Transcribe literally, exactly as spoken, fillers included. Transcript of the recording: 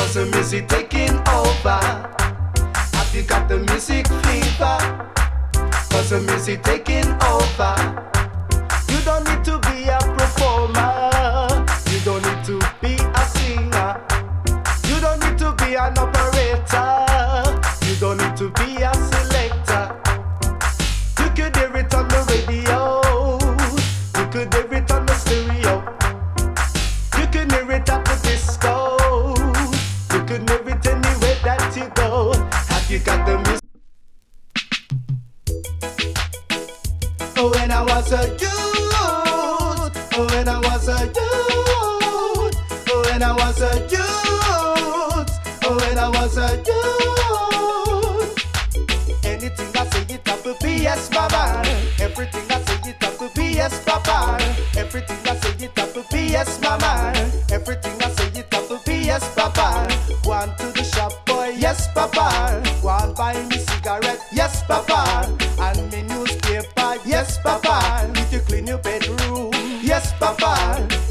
cause the music taking over. Have you got the music fever? Cause the music taking over. You don't need to be a performer. You don't need to be a singer. You don't need to be an operator. You don't need to be a selector. You could hear it on the radio. You could hear it on the stereo. You could hear it at the disco. You could hear it anywhere that you go. Have you got the music? Oh, when I was a youth. Oh, when I was a youth. Oh, when I was a youth. Oh, when I was a youth. Anything I say it have to be yes, mama. Everything I say it have to be yes, papa. Everything I say it have to be yes, mama. Everything I say it have to be yes, papa. Go on to the shop, boy, yes, papa. Go on buy me cigarette, yes, papa. And me newspaper, yes, papa. If you clean your bedroom, yes, papa.